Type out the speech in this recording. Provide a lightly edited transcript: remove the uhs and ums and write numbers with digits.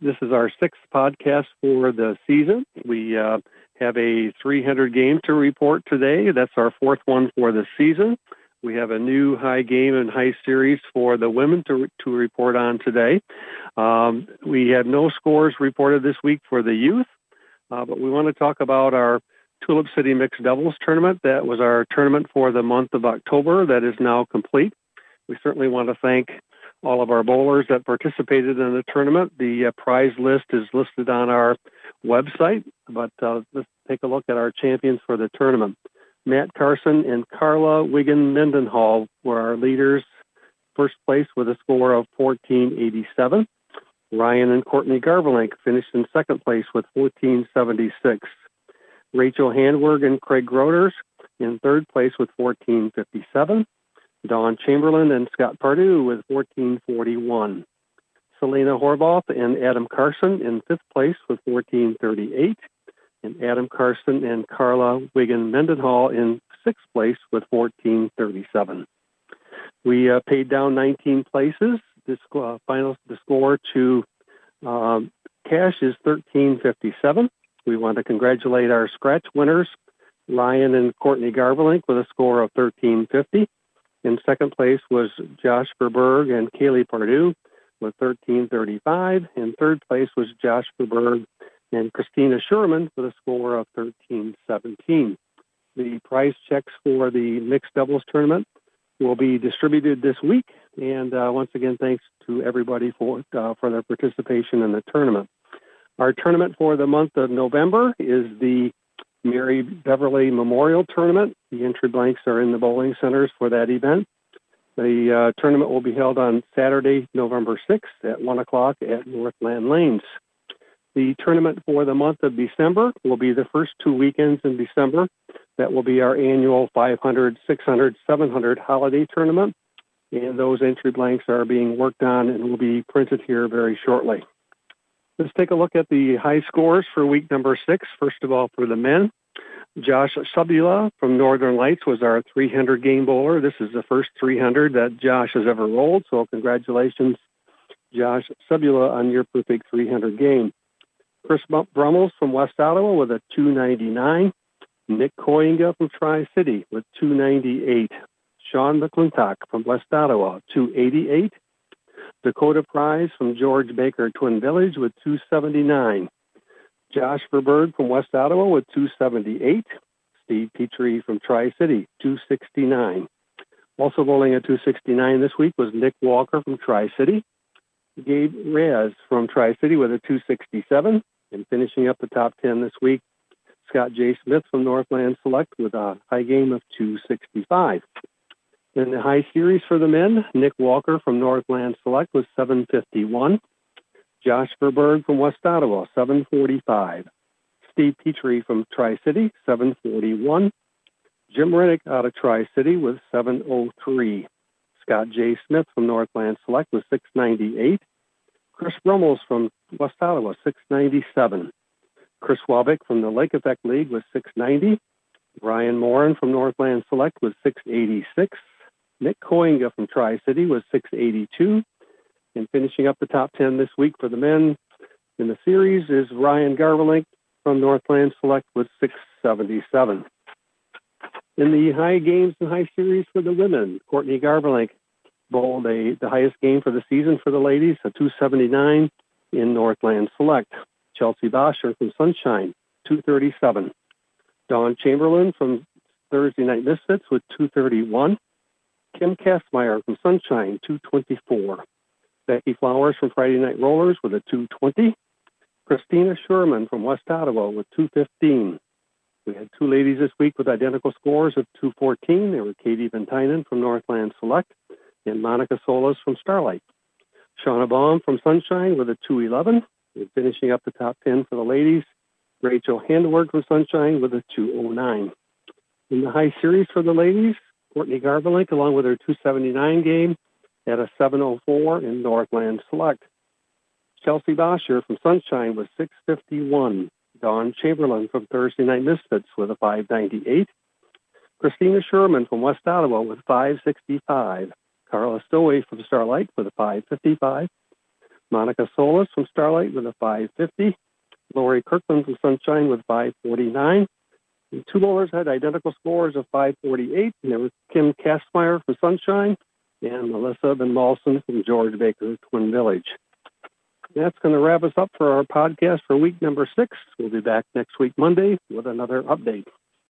This is our sixth podcast for the season. We have a 300 game to report today. That's our fourth one for the season. We have a new high game and high series for the women to report on today. We had no scores reported this week for the youth, but we want to talk about our Tulip City Mixed Doubles tournament. That was our tournament for the month of October. That is now complete. We certainly want to thank all of our bowlers that participated in the tournament. The prize list is listed on our website, but let's take a look at our champions for the tournament. Matt Carson and Carla Wigan Mendenhall were our leaders. First place with a score of 1487. Ryan and Courtney Garvelink finished in second place with 1476. Rachel Handwerg and Craig Groders in third place with 1457. Dawn Chamberlain and Scott Pardue with 1441. Selena Horvath and Adam Carson in fifth place with 1438. And Adam Carson and Carla Wigan Mendenhall in sixth place with 1437. We paid down 19 places. The score to cash is 1357. We want to congratulate our scratch winners, Ryan and Courtney Garvelink, with a score of 1350. In second place was Josh Verberg and Kaylee Pardue with 1335. In third place was Josh Verberg and Christina Sherman with a score of 1317. The prize checks for the mixed doubles tournament will be distributed this week. And once again, thanks to everybody for their participation in the tournament. Our tournament for the month of November is the Mary Beverly Memorial Tournament. The entry blanks are in the bowling centers for that event. The tournament will be held on Saturday, November 6th at 1 o'clock at Northland Lanes. The tournament for the month of December will be the first 2 weekends in December. That will be our annual 500, 600, 700 holiday tournament. And those entry blanks are being worked on and will be printed here very shortly. Let's take a look at the high scores for week number 6. First of all, for the men, Josh Subula from Northern Lights was our 300 game bowler. This is the first 300 that Josh has ever rolled. So congratulations, Josh Subula, on your perfect 300 game. Chris Brummels from West Ottawa with a 299. Nick Koinga from Tri-City with 298. Sean McClintock from West Ottawa, 288. Dakota Prize from George Baker Twin Village with 279. Josh Verberg from West Ottawa with 278. Steve Petrie from Tri-City, 269. Also bowling at 269 this week was Nick Walker from Tri-City. Gabe Reyes from Tri-City with a 267. And finishing up the top 10 this week, Scott J. Smith from Northland Select with a high game of 265. In the high series for the men, Nick Walker from Northland Select was 751. Josh Verberg from West Ottawa, 745. Steve Petrie from Tri-City, 741. Jim Rennick out of Tri-City with 703. Scott J. Smith from Northland Select was 698. Chris Brummels from West Ottawa, 697. Chris Wabick from the Lake Effect League was 690. Ryan Morin from Northland Select was 686. Nick Koinga from Tri-City was 682. And finishing up the top 10 this week for the men in the series is Ryan Garvelink from Northland Select with 677. In the high games and high series for the women, Courtney Garvelink bowled the highest game for the season for the ladies, a 279 in Northland Select. Chelsea Bosher from Sunshine, 237. Dawn Chamberlain from Thursday Night Misfits with 231. Kim Kastmeyer from Sunshine, 224. Becky Flowers from Friday Night Rollers with a 220. Christina Sherman from West Ottawa with 215. We had two ladies this week with identical scores of 214. They were Katie Ventainen from Northland Select and Monica Solis from Starlight. Shauna Baum from Sunshine with a 211. And finishing up the top 10 for the ladies, Rachel Handwerg from Sunshine with a 209. In the high series for the ladies, Courtney Garvelink, along with her 279 game, had a 704 in Northland Select. Chelsea Bosher from Sunshine with 651. Dawn Chamberlain from Thursday Night Misfits with a 598. Christina Sherman from West Ottawa with 565. Carla Stowey from Starlight with a 555. Monica Solis from Starlight with a 550. Lori Kirkland from Sunshine with 549. The two bowlers had identical scores of 548, and there was Kim Kastmeyer from Sunshine and Melissa Van Malson from George Baker, Twin Village. That's going to wrap us up for our podcast for week number 6. We'll be back next week, Monday, with another update.